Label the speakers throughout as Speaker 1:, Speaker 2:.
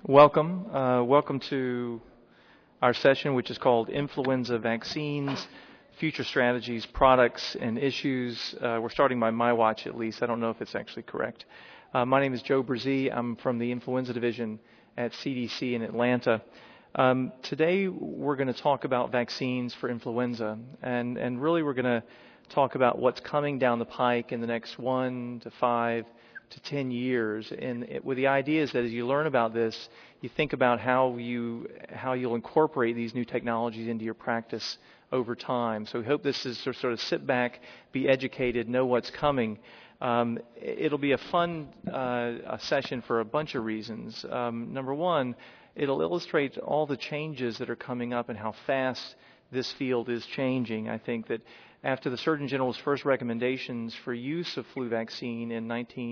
Speaker 1: Welcome to our session, which is called Influenza Vaccines, Future Strategies, Products, and Issues. We're starting by my watch, at least. I don't know if it's actually correct. My name is Joe Brzee. I'm from the Influenza Division at CDC in Atlanta. Today, we're going to talk about vaccines for influenza, and really we're going to talk about what's coming down the pike in the next 1 to 5 to 10 years. And with the idea is that as you learn about this, you think about how you'll incorporate these new technologies into your practice over time. So we hope this is sort of sit back, be educated, know what's coming. It'll be a fun session for a bunch of reasons. Number one, it'll illustrate all the changes that are coming up and how fast this field is changing. I think that after the Surgeon General's first recommendations for use of flu vaccine in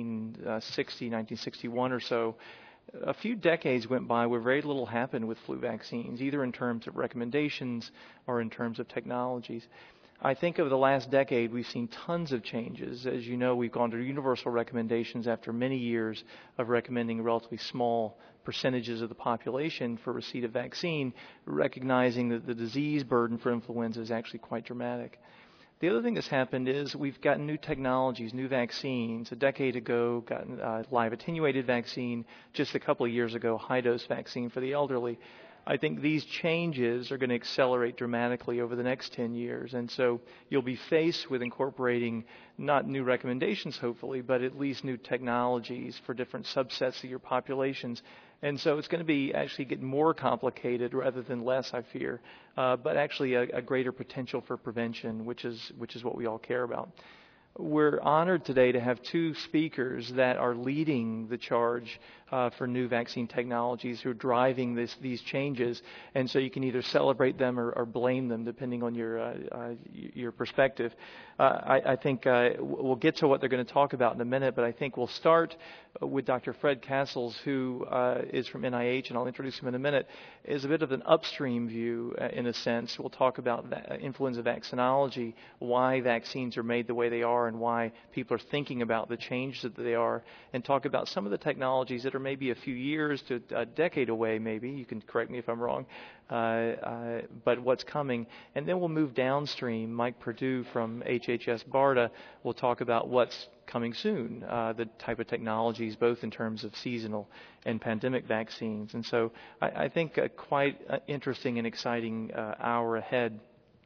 Speaker 1: 1961 or so, a few decades went by where very little happened with flu vaccines, either in terms of recommendations or in terms of technologies. I think over the last decade, we've seen tons of changes. As you know, we've gone to universal recommendations after many years of recommending relatively small percentages of the population for receipt of vaccine, recognizing that the disease burden for influenza is actually quite dramatic. The other thing that's happened is we've gotten new technologies, new vaccines. A decade ago, gotten live attenuated vaccine. Just a couple of years ago, high-dose vaccine for the elderly. I think these changes are going to accelerate dramatically over the next 10 years. And so you'll be faced with incorporating not new recommendations, hopefully, but at least new technologies for different subsets of your populations. And so it's going to be actually get more complicated rather than less, I fear, but actually a greater potential for prevention, which is what we all care about. We're honored today to have two speakers that are leading the charge for new vaccine technologies who are driving these changes. And so you can either celebrate them or blame them, depending on your perspective. I think we'll get to what they're going to talk about in a minute, but I think we'll start with Dr. Fred Castles, who is from NIH, and I'll introduce him in a minute, is a bit of an upstream view, in a sense. We'll talk about influenza vaccinology, why vaccines are made the way they are, and why people are thinking about the changes that they are, and talk about some of the technologies that are maybe a few years to a decade away, maybe. You can correct me if I'm wrong, but what's coming. And then we'll move downstream. Mike Perdue from HHS BARDA will talk about what's coming soon, the type of technologies, both in terms of seasonal and pandemic vaccines. And so I think quite interesting and exciting hour ahead.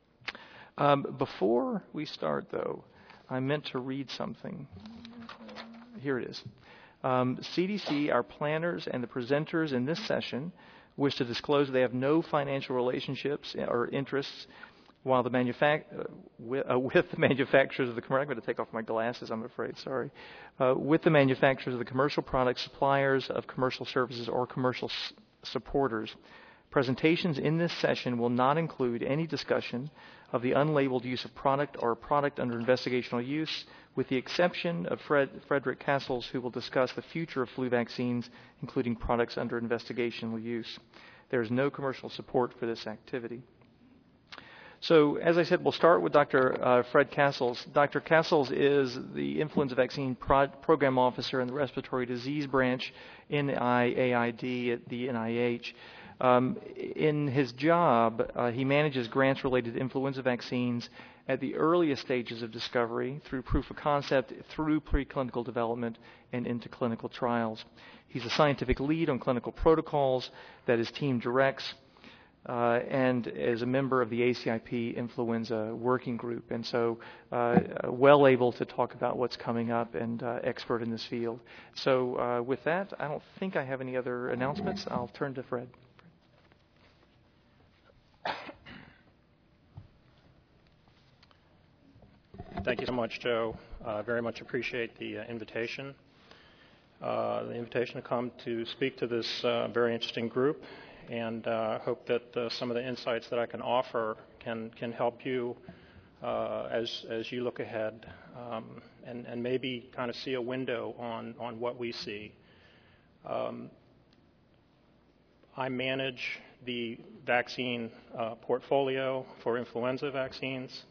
Speaker 1: Before we start, though, I meant to read something. Here it is. CDC, our planners, and the presenters in this session wish to disclose they have no financial relationships or interests while the with the manufacturers of the commercial. I'm going to take off my glasses, I'm afraid. Sorry. With the manufacturers of the commercial product, suppliers of commercial services, or commercial supporters. Presentations in this session will not include any discussion of the unlabeled use of product or product under investigational use, with the exception of Frederick Castles, who will discuss the future of flu vaccines, including products under investigational use. There is no commercial support for this activity. So, as I said, we'll start with Dr. Fred Castles. Dr. Castles is the Influenza Vaccine Program Officer in the Respiratory Disease Branch, NIAID, at the NIH. In his job, he manages grants related to influenza vaccines at the earliest stages of discovery, through proof of concept, through preclinical development, and into clinical trials. He's a scientific lead on clinical protocols that his team directs, and is a member of the ACIP Influenza Working Group, and so well able to talk about what's coming up and expert in this field. So with that, I don't think I have any other announcements. I'll turn to Fred.
Speaker 2: Thank you so much, Joe. Very much appreciate the invitation. The invitation to come to speak to this very interesting group, and hope that some of the insights that I can offer can help you as you look ahead, and maybe kind of see a window on what we see. I manage the vaccine portfolio for influenza vaccines.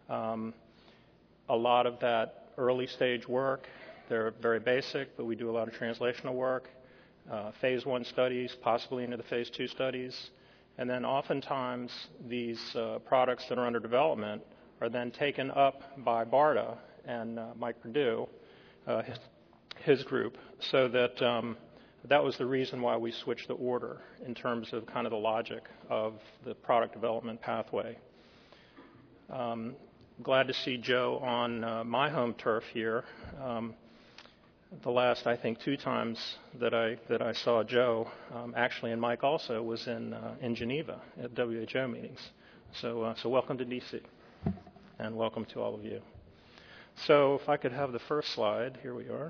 Speaker 2: A lot of that early stage work, they're very basic, but we do a lot of translational work. phase 1 studies, possibly into the phase 2 studies. And then oftentimes these products that are under development are then taken up by BARDA and Mike Perdue, his group, so that that was the reason why we switched the order in terms of kind of the logic of the product development pathway. Glad to see Joe on my home turf here. The last, I think, 2 times that I saw Joe, actually, and Mike also, was in Geneva at WHO meetings. So welcome to DC, and welcome to all of you. So if I could have the first slide, here we are.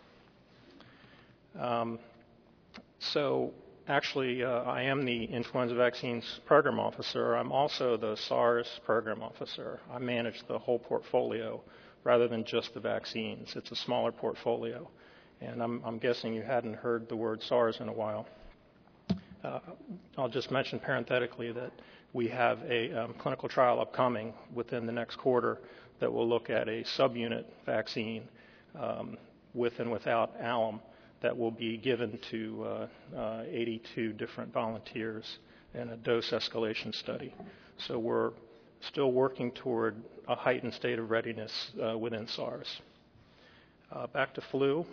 Speaker 2: So actually, I am the influenza vaccines program officer. I'm also the SARS program officer. I manage the whole portfolio rather than just the vaccines. It's a smaller portfolio. And I'm guessing you hadn't heard the word SARS in a while. I'll just mention parenthetically that we have a clinical trial upcoming within the next quarter that will look at a subunit vaccine with and without alum that will be given to 82 different volunteers in a dose escalation study. So we're still working toward a heightened state of readiness within SARS. Back to flu.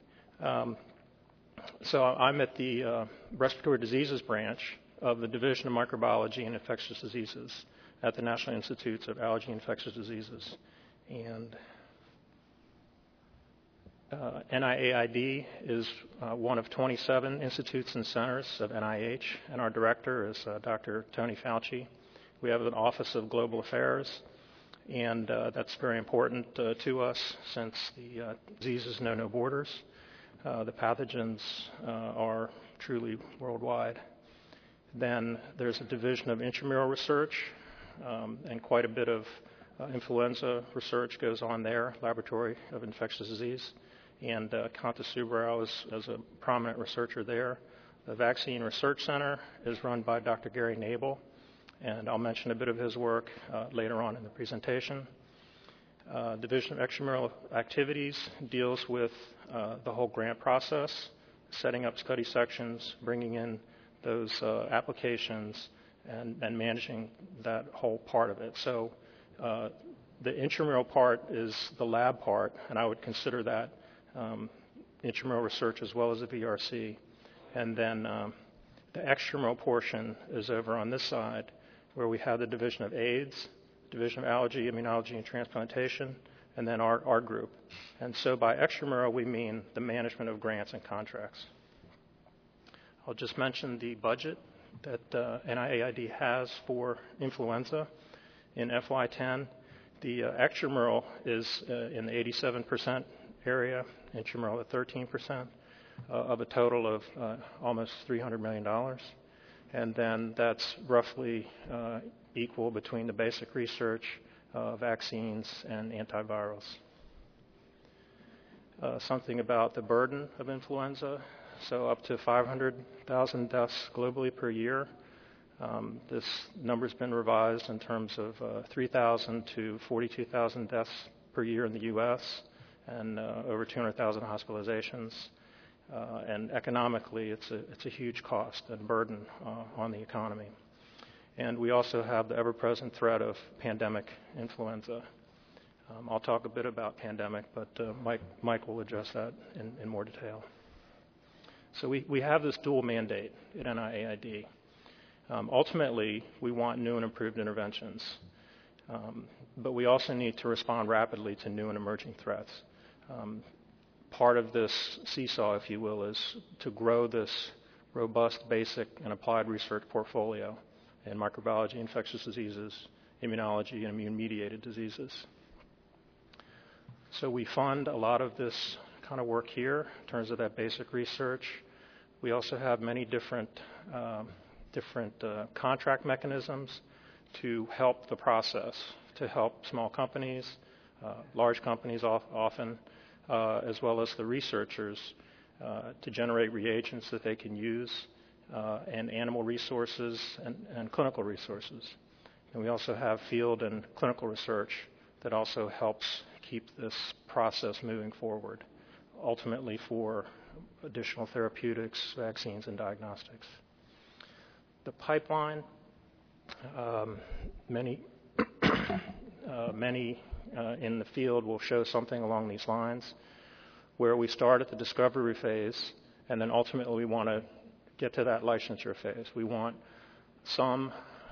Speaker 2: So I'm at the respiratory diseases branch of the Division of Microbiology and Infectious Diseases at the National Institutes of Allergy and Infectious Diseases. And NIAID is one of 27 institutes and centers of NIH, and our director is Dr. Tony Fauci. We have an Office of Global Affairs, and that's very important to us since the diseases know no borders. The pathogens are truly worldwide. Then there's a division of intramural research, and quite a bit of influenza research goes on there, Laboratory of Infectious Disease. And Kanta Subrao is a prominent researcher there. The Vaccine Research Center is run by Dr. Gary Nabel, and I'll mention a bit of his work later on in the presentation. Division of Extramural Activities deals with the whole grant process, setting up study sections, bringing in those applications, and managing that whole part of it. So the intramural part is the lab part, and I would consider that intramural research as well as the VRC. And then the extramural portion is over on this side, where we have the Division of AIDS, Division of Allergy, Immunology, and Transplantation, and then our group. And so by extramural, we mean the management of grants and contracts. I'll just mention the budget that NIAID has for influenza in FY10. The extramural is in the 87% area, intramural at 13%, of a total of almost $300 million. And then that's roughly equal between the basic research, vaccines, and antivirals. Something about the burden of influenza. So up to 500,000 deaths globally per year. This number's been revised in terms of 3,000 to 42,000 deaths per year in the U.S. and over 200,000 hospitalizations. And economically, it's a huge cost and burden on the economy. And we also have the ever-present threat of pandemic influenza. I'll talk a bit about pandemic, but Mike will address that in more detail. So we have this dual mandate at NIAID. Ultimately, we want new and improved interventions, but we also need to respond rapidly to new and emerging threats. Part of this seesaw, if you will, is to grow this robust basic and applied research portfolio in microbiology, infectious diseases, immunology, and immune-mediated diseases. So we fund a lot of this kind of work here in terms of that basic research. We also have many different contract mechanisms to help the process, to help small companies, large companies often, as well as the researchers to generate reagents that they can use, and animal resources and clinical resources. And we also have field and clinical research that also helps keep this process moving forward, ultimately for additional therapeutics, vaccines, and diagnostics. The pipeline, many in the field will show something along these lines, where we start at the discovery phase, and then ultimately we want to get to that licensure phase. We want some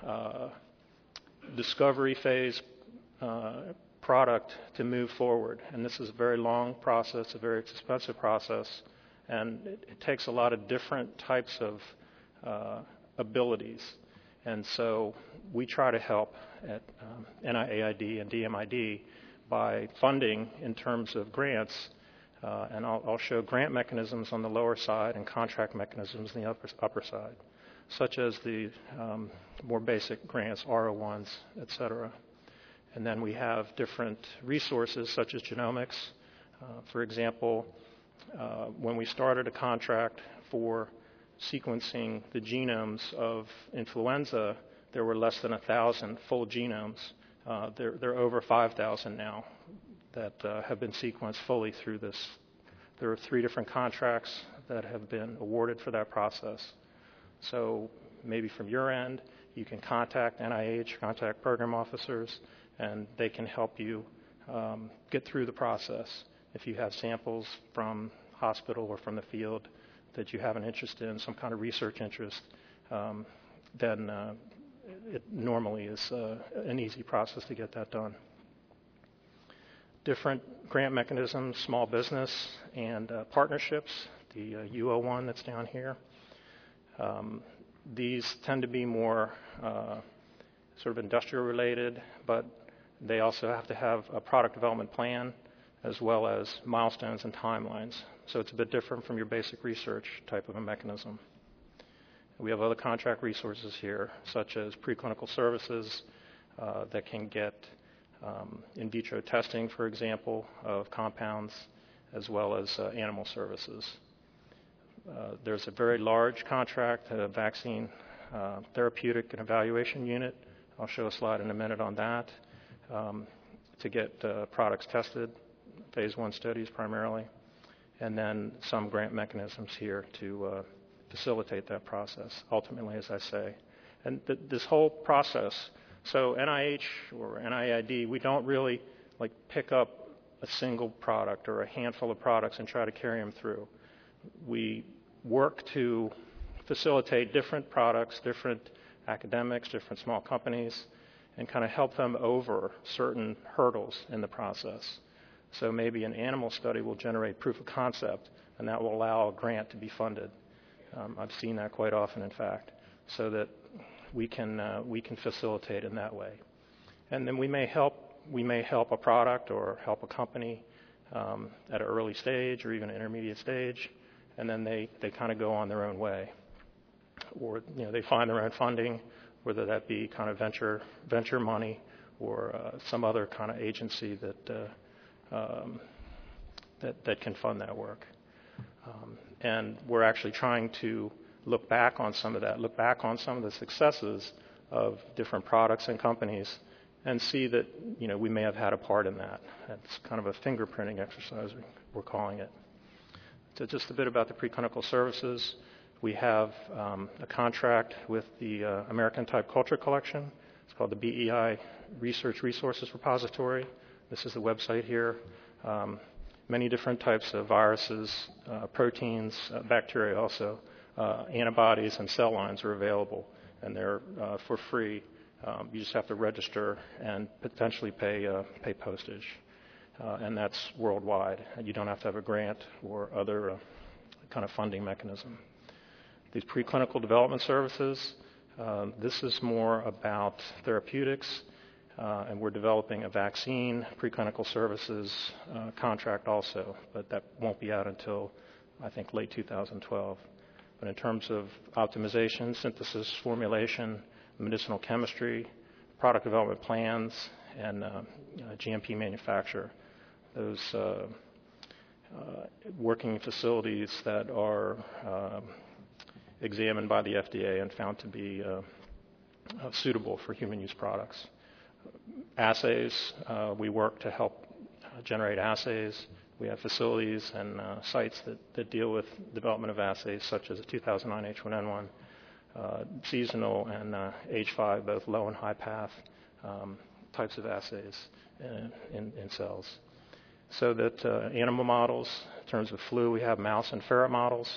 Speaker 2: discovery phase product to move forward, and this is a very long process, a very expensive process, and it takes a lot of different types of abilities. And so we try to help at NIAID and DMID by funding in terms of grants, and I'll show grant mechanisms on the lower side and contract mechanisms on the upper side, such as the more basic grants, R01s, et cetera. And then we have different resources such as genomics. For example, when we started a contract for sequencing the genomes of influenza, there were less than 1,000 full genomes. There are over 5,000 now that have been sequenced fully through this. There are 3 different contracts that have been awarded for that process. So maybe from your end, you can contact NIH, contact program officers, and they can help you get through the process. If you have samples from hospital or from the field that you have an interest in, some kind of research interest, then it normally is an easy process to get that done. Different grant mechanisms, small business, and partnerships, the U01 that's down here. These tend to be more sort of industrial related, but they also have to have a product development plan as well as milestones and timelines. So it's a bit different from your basic research type of a mechanism. We have other contract resources here, such as preclinical services that can get in vitro testing, for example, of compounds, as well as animal services. There's a very large contract, a vaccine therapeutic and evaluation unit. I'll show a slide in a minute on that, to get products tested, phase 1 studies primarily, and then some grant mechanisms here to facilitate that process, ultimately, as I say. And this whole process, so NIH or NIAID, we don't really like pick up a single product or a handful of products and try to carry them through. We work to facilitate different products, different academics, different small companies, and kind of help them over certain hurdles in the process. So maybe an animal study will generate proof of concept, and that will allow a grant to be funded. I've seen that quite often, in fact, so that we can facilitate in that way. And then we may help a product or help a company at an early stage or even an intermediate stage, and then they kind of go on their own way, or they find their own funding, whether that be kind of venture money or some other kind of agency that can fund that work. And we're actually trying to look back on some of that, look back on some of the successes of different products and companies, and see that we may have had a part in that. It's kind of a fingerprinting exercise, we're calling it. So just a bit about the preclinical services. We have a contract with the American Type Culture Collection. It's called the BEI Research Resources Repository. This is the website here. Many different types of viruses, proteins, bacteria also, antibodies and cell lines are available, and they're for free. You just have to register and potentially pay postage, and that's worldwide. And you don't have to have a grant or other kind of funding mechanism. These preclinical development services, this is more about therapeutics, and we're developing a vaccine preclinical services contract also, but that won't be out until, I think, late 2012. But in terms of optimization, synthesis, formulation, medicinal chemistry, product development plans, and GMP manufacture, those working facilities that are examined by the FDA and found to be suitable for human use products. Assays, we work to help generate assays We have facilities and sites that deal with development of assays such as the 2009 H1N1, seasonal and H5, both low and high path types of assays in cells. So that animal models, in terms of flu, we have mouse and ferret models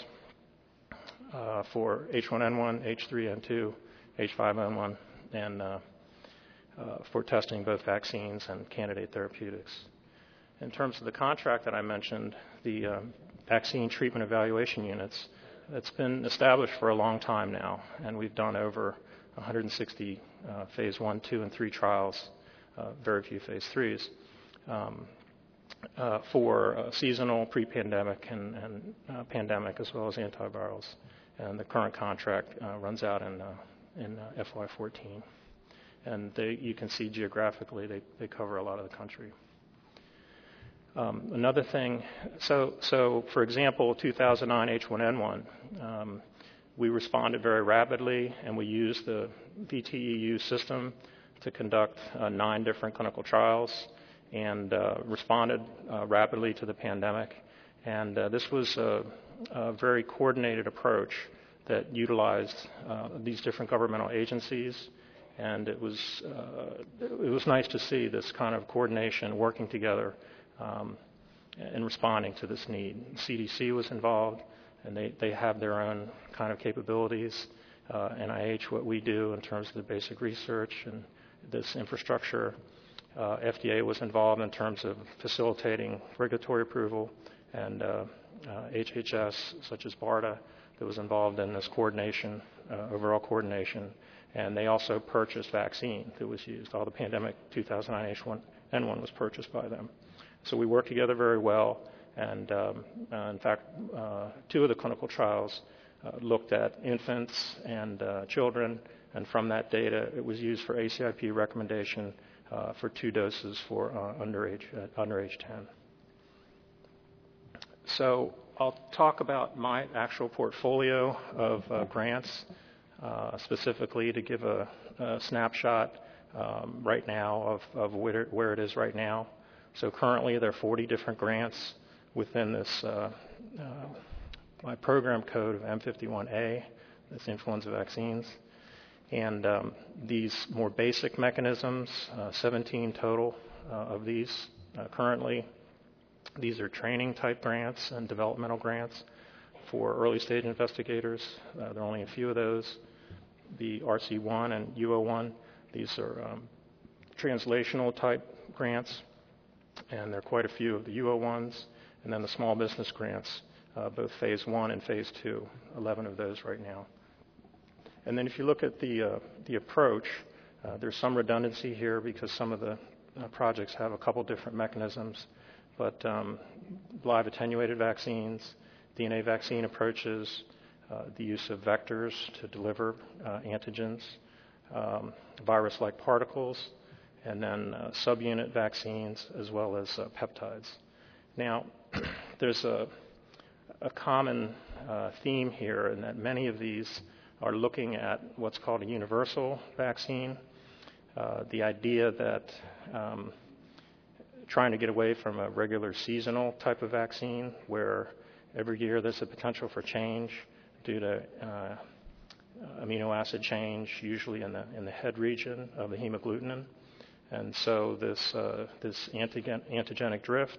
Speaker 2: for H1N1, H3N2, H5N1, and for testing both vaccines and candidate therapeutics. In terms of the contract that I mentioned, the vaccine treatment evaluation units, it's been established for a long time now, and we've done over 160 phase 1, 2, and 3 trials, very few phase 3s, for seasonal, pre-pandemic, and pandemic, as well as antivirals. And the current contract runs out in FY14. And you can see geographically they cover a lot of the country. Another thing, so for example, 2009 H1N1, we responded very rapidly, and we used the VTEU system to conduct 9 different clinical trials, and responded rapidly to the pandemic. And this was a very coordinated approach that utilized these different governmental agencies, and it was nice to see this kind of coordination working together in responding to this need. CDC was involved, and they have their own kind of capabilities. NIH, what we do in terms of the basic research and this infrastructure. FDA was involved in terms of facilitating regulatory approval, and HHS, such as BARDA, that was involved in this coordination, overall coordination. And they also purchased vaccine that was used. All the pandemic 2009 H1N1 was purchased by them. So we worked together very well, and in fact, 2 of the clinical trials looked at infants and children, and from that data, it was used for ACIP recommendation for 2 doses for under age 10. So I'll talk about my actual portfolio of grants, specifically to give a snapshot right now of where it is right now. So currently there are 40 different grants within this my program code of M51A, this influenza vaccines. And these more basic mechanisms, 17 total of these currently. These are training type grants and developmental grants for early stage investigators. There are only a few of those. The RC1 and UO1, these are translational type grants, and there are quite a few of the UO1s. And then the small business grants, both phase 1 and phase 2, 11 of those right now. And then if you look at the approach, there's some redundancy here because some of the projects have a couple different mechanisms. But live attenuated vaccines, DNA vaccine approaches, the use of vectors to deliver antigens, virus-like particles, and then subunit vaccines as well as peptides. Now, there's a common theme here in that many of these are looking at what's called a universal vaccine. The idea that trying to get away from a regular seasonal type of vaccine where every year there's a potential for change due to amino acid change, usually in the head region of the hemagglutinin. And so this antigenic drift,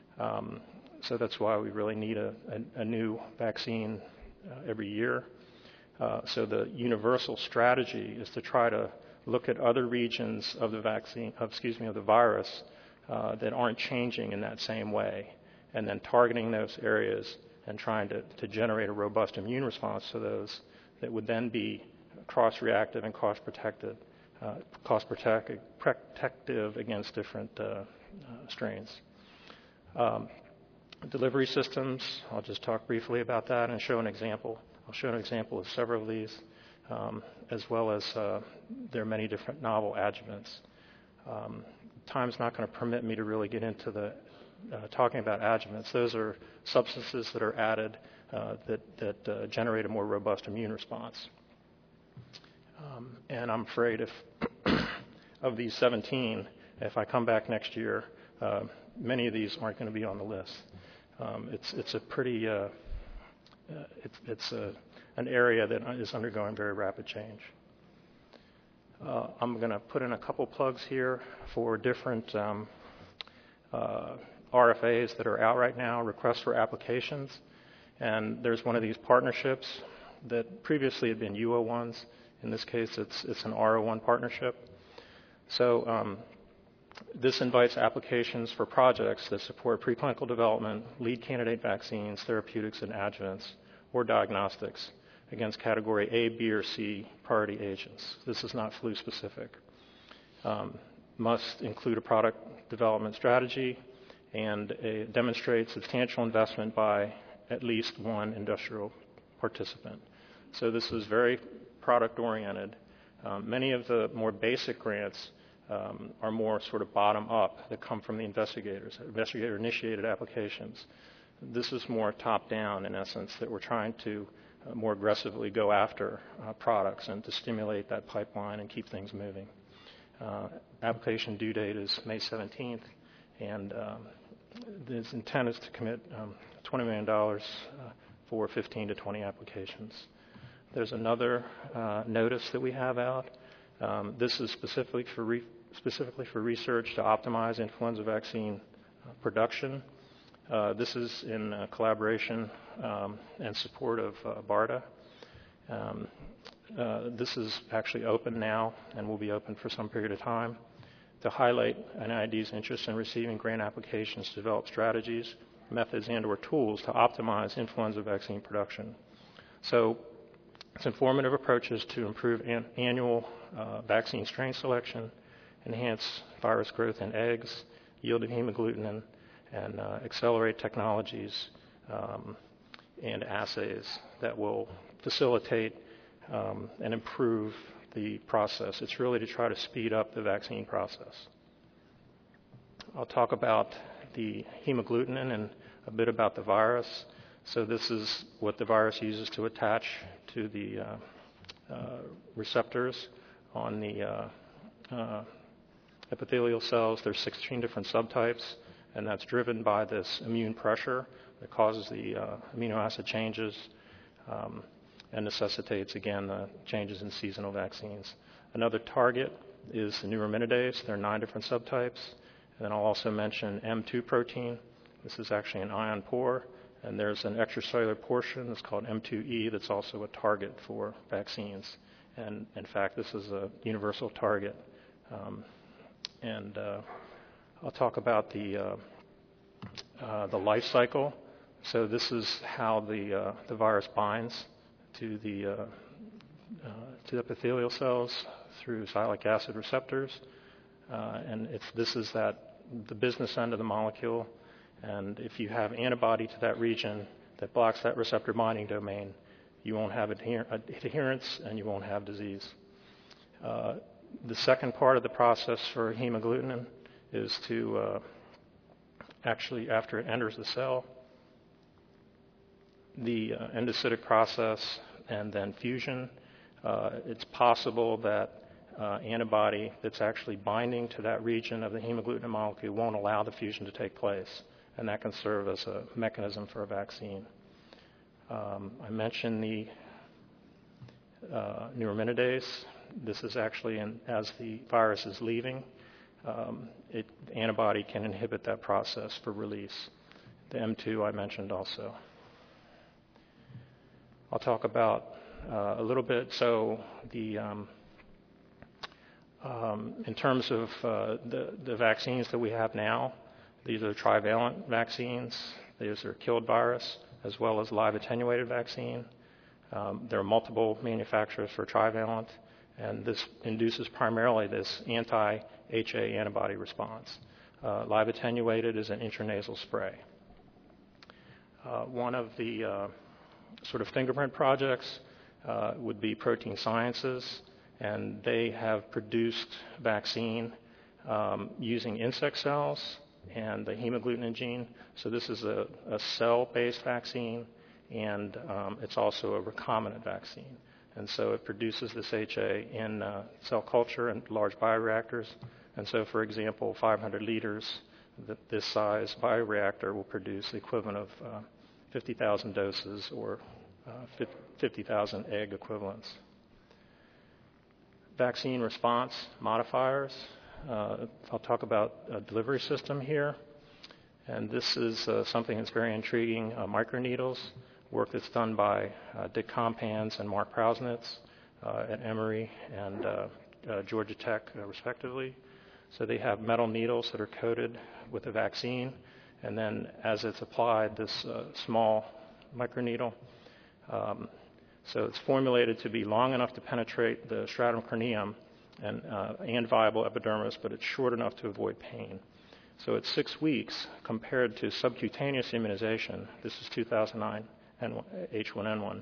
Speaker 2: so that's why we really need a new vaccine every year. So the universal strategy is to try to look at other regions of the of the virus that aren't changing in that same way, and then targeting those areas and trying to generate a robust immune response to those that would then be cross-reactive and cost-protective against different strains. Delivery systems, I'll just talk briefly about that and show an example. I'll show an example of several of these, as well as there are many different novel adjuvants. Time's not going to permit me to really get into the talking about adjuvants. Those are substances that are added that generate a more robust immune response. And I'm afraid if of these 17, if I come back next year, many of these aren't going to be on the list. It's a pretty it's an area that is undergoing very rapid change. I'm going to put in a couple plugs here for different RFAs that are out right now, requests for applications. And there's one of these partnerships that previously had been UO1s. In this case, it's an RO1 partnership. So this invites applications for projects that support preclinical development, lead candidate vaccines, therapeutics, and adjuvants, or diagnostics against category A, B, or C priority agents. This is not flu specific. Must include a product development strategy and demonstrate substantial investment by at least one industrial participant. So this is very product oriented. Many of the more basic grants are more sort of bottom up that come from the investigators, investigator initiated applications. This is more top down in essence, that we're trying to more aggressively go after products and to stimulate that pipeline and keep things moving. Application due date is May 17th, and the intent is to commit $20 million for 15 to 20 applications. There's another notice that we have out. This is specifically for research to optimize influenza vaccine production. This is in collaboration and support of BARDA. This is actually open now and will be open for some period of time to highlight NIAID's interest in receiving grant applications to develop strategies, methods, and/or tools to optimize influenza vaccine production. So it's informative approaches to improve annual vaccine strain selection, enhance virus growth in eggs, yield of hemagglutinin, and accelerate technologies and assays that will facilitate and improve the process. It's really to try to speed up the vaccine process. I'll talk about the hemagglutinin and a bit about the virus. So this is what the virus uses to attach to the receptors on the epithelial cells. There's 16 different subtypes, and that's driven by this immune pressure that causes the amino acid changes and necessitates, again, the changes in seasonal vaccines. Another target is the neuraminidase. There are 9 different subtypes. And then I'll also mention M2 protein. This is actually an ion pore, and there's an extracellular portion that's called M2E that's also a target for vaccines. And in fact, this is a universal target. I'll talk about the life cycle. So this is how the virus binds to the epithelial cells through sialic acid receptors, and this is the business end of the molecule. And if you have antibody to that region that blocks that receptor binding domain, you won't have adherence and you won't have disease. The second part of the process for hemagglutinin is to actually, after it enters the cell, the endocytic process and then fusion. It's possible that antibody that's actually binding to that region of the hemagglutinin molecule won't allow the fusion to take place, and that can serve as a mechanism for a vaccine. I mentioned the neuraminidase. This is actually, as the virus is leaving, the antibody can inhibit that process for release. The M2 I mentioned also. I'll talk about a little bit. So in terms of the vaccines that we have now, these are trivalent vaccines. These are killed virus as well as live attenuated vaccine. There are multiple manufacturers for trivalent, and this induces primarily this anti-HA antibody response. Live attenuated is an intranasal spray. One of the sort of fingerprint projects would be Protein Sciences, and they have produced vaccine using insect cells and the hemagglutinin gene. So this is a cell-based vaccine, and it's also a recombinant vaccine. And so it produces this HA in cell culture and large bioreactors. And so, for example, 500 liters this size bioreactor will produce the equivalent of 50,000 doses or 50,000 egg equivalents. Vaccine response modifiers. I'll talk about a delivery system here. And this is something that's very intriguing, microneedles, work that's done by Dick Compans and Mark Prausnitz at Emory and Georgia Tech, respectively. So they have metal needles that are coated with a vaccine, and then as it's applied, this small microneedle. So it's formulated to be long enough to penetrate the stratum corneum and viable epidermis, but it's short enough to avoid pain. So at 6 weeks, compared to subcutaneous immunization, this is 2009 H1N1,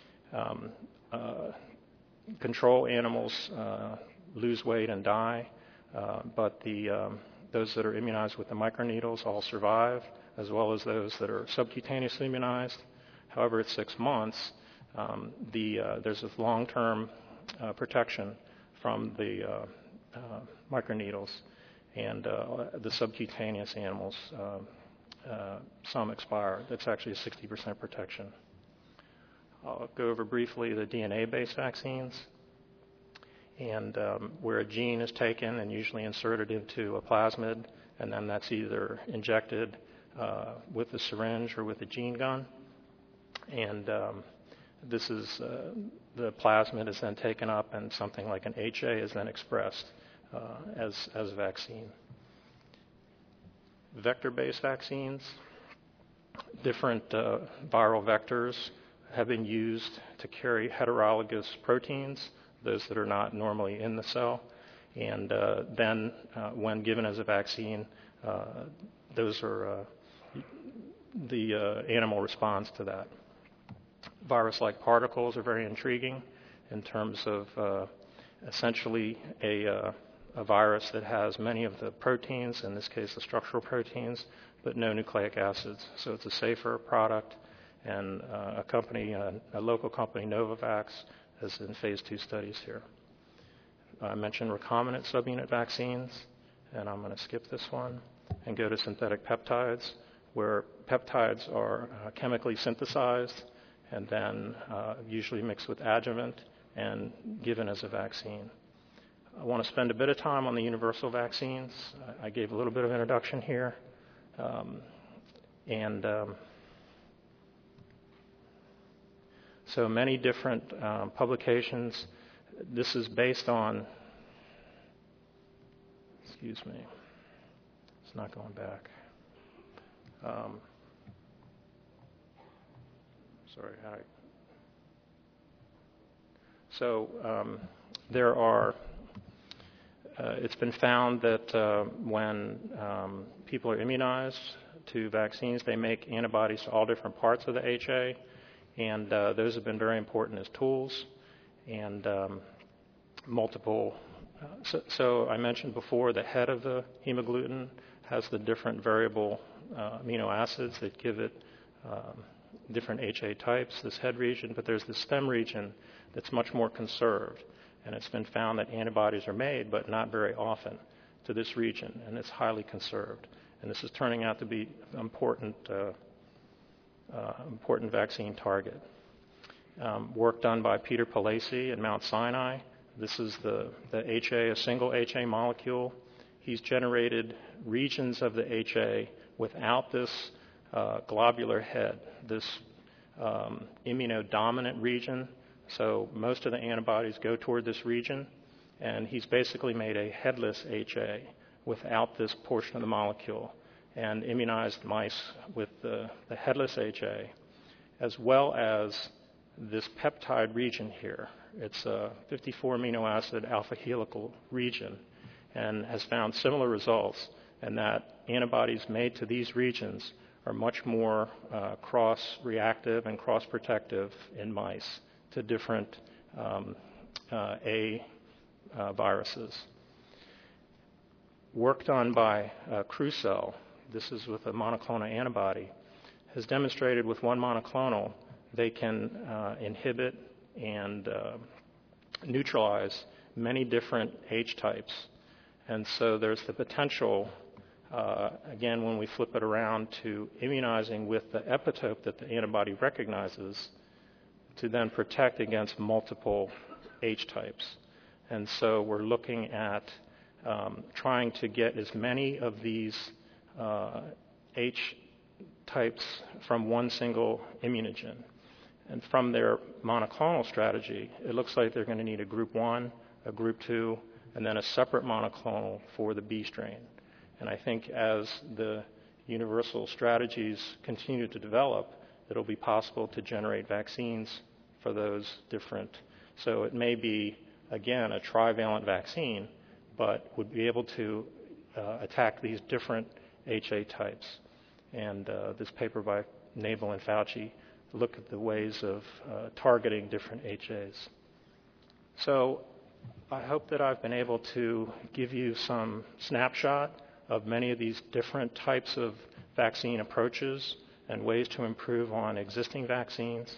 Speaker 2: control animals lose weight and die, but those that are immunized with the microneedles all survive, as well as those that are subcutaneously immunized. However, at 6 months, there's this long-term protection from the microneedles, and the subcutaneous animals, some expire. That's actually a 60% protection. I'll go over briefly the DNA-based vaccines, and where a gene is taken and usually inserted into a plasmid, and then that's either injected with a syringe or with a gene gun. And this is the plasmid is then taken up, and something like an HA is then expressed as a vaccine. Vector-based vaccines, different viral vectors have been used to carry heterologous proteins, those that are not normally in the cell, and then when given as a vaccine, those are the animal responds to that. Virus-like particles are very intriguing in terms of essentially a virus that has many of the proteins, in this case the structural proteins, but no nucleic acids. So it's a safer product, and a local company, Novavax, is in phase 2 studies here. I mentioned recombinant subunit vaccines, and I'm going to skip this one and go to synthetic peptides, where peptides are chemically synthesized and then usually mixed with adjuvant and given as a vaccine. I want to spend a bit of time on the universal vaccines. I gave a little bit of introduction here. So many different publications. This is based on, excuse me, it's not going back. There are, it's been found that when people are immunized to vaccines, they make antibodies to all different parts of the HA, and those have been very important as tools, and multiple. So I mentioned before the head of the hemagglutinin has the different variable amino acids that give it different HA types, this head region, but there's the stem region that's much more conserved, and it's been found that antibodies are made, but not very often, to this region, and it's highly conserved. And this is turning out to be an important vaccine target. Work done by Peter Palasi at Mount Sinai. This is the HA, a single HA molecule. He's generated regions of the HA without this globular head, this immunodominant region. So most of the antibodies go toward this region, and he's basically made a headless HA without this portion of the molecule and immunized mice with the headless HA, as well as this peptide region here. It's a 54 amino acid alpha helical region, and has found similar results, and that antibodies made to these regions are much more cross-reactive and cross-protective in mice to different A viruses. Work done by Crucell, this is with a monoclonal antibody, has demonstrated with one monoclonal they can inhibit and neutralize many different H types. And so there's the potential again, when we flip it around to immunizing with the epitope that the antibody recognizes to then protect against multiple H types. And so we're looking at trying to get as many of these H types from one single immunogen. And from their monoclonal strategy, it looks like they're going to need a group 1, a group 2, and then a separate monoclonal for the B strain. And I think as the universal strategies continue to develop, it'll be possible to generate vaccines for those different. So it may be, again, a trivalent vaccine, but would be able to attack these different HA types. And this paper by Nabel and Fauci look at the ways of targeting different HAs. So I hope that I've been able to give you some snapshot of many of these different types of vaccine approaches and ways to improve on existing vaccines.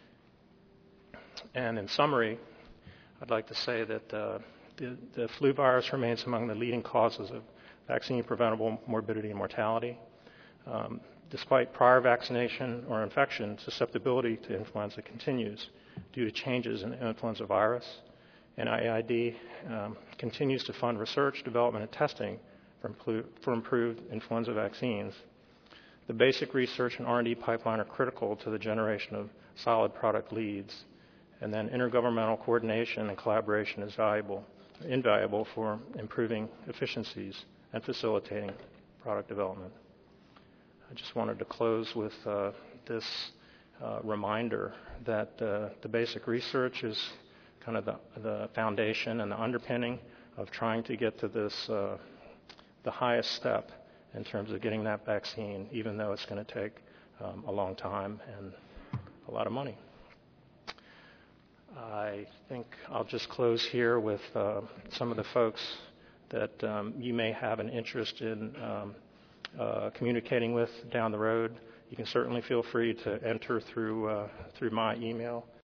Speaker 2: And in summary, I'd like to say that the flu virus remains among the leading causes of vaccine-preventable morbidity and mortality. Despite prior vaccination or infection, susceptibility to influenza continues due to changes in the influenza virus. And NIAID continues to fund research, development, and testing for improved influenza vaccines. The basic research and R&D pipeline are critical to the generation of solid product leads. And then intergovernmental coordination and collaboration is invaluable for improving efficiencies and facilitating product development. I just wanted to close with this reminder that the basic research is kind of the foundation and the underpinning of trying to get to this, the highest step in terms of getting that vaccine, even though it's going to take a long time and a lot of money. I think I'll just close here with some of the folks that you may have an interest in communicating with down the road. You can certainly feel free to enter through my email.